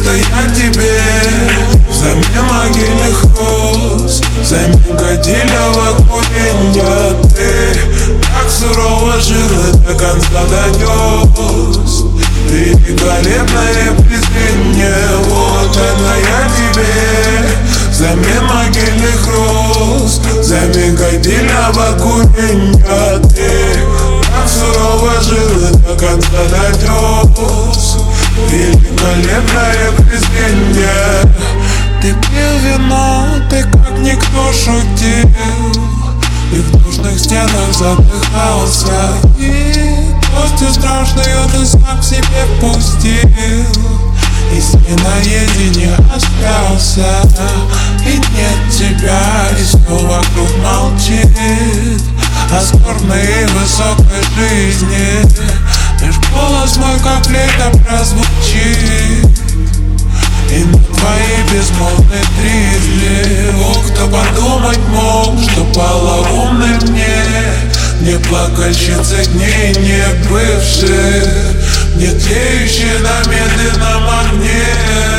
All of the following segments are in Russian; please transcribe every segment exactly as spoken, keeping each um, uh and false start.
это я тебе взамен могильных роз, взамен годильного куренья. Ты так сурово жил и до конца донес. Ты великолепное презрение. Вот это я тебе взамен могильных роз, взамен годильного куренья. Ты так сурово жил и до конца донес. Великолепное презрение. Ты пил вино, ты как никто шутил, и в душных стенах задыхался, и костью страшную ты сам себе пустил, и с ней наедине остался. И нет тебя, и все вокруг молчит о скорбной и высокой жизни. Лишь голос мой как лето прозвучит, и на твои безмолвные тризли. О, кто подумать мог, что полоумный мне, не плакальщицы дней не бывших, не тлеющие на медленном огне,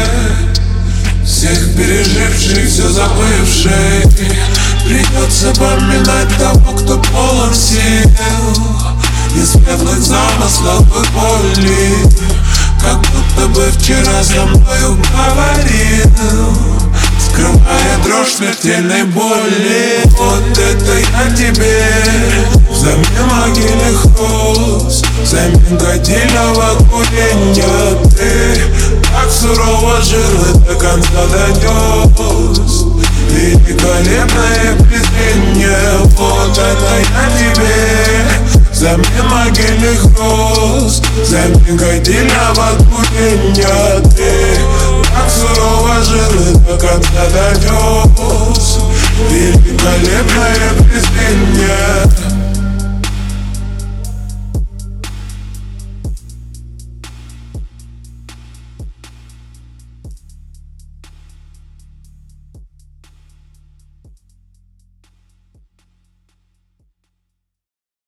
всех переживших, все забывших. Придется поминать того, кто полон сил и светлых замыслов и боли, как будто бы вчера со мною говорил, скрывая дрожь смертельной боли. Вот это я тебе взамен могильных роз, взамен годильного куренья. Ты так сурово жил и до конца донес. Великолепное презрение. Вот это я тебе взамен могильных роз, взамен годильного куренья. Ты так сурово жил и до конца донес. Великолепное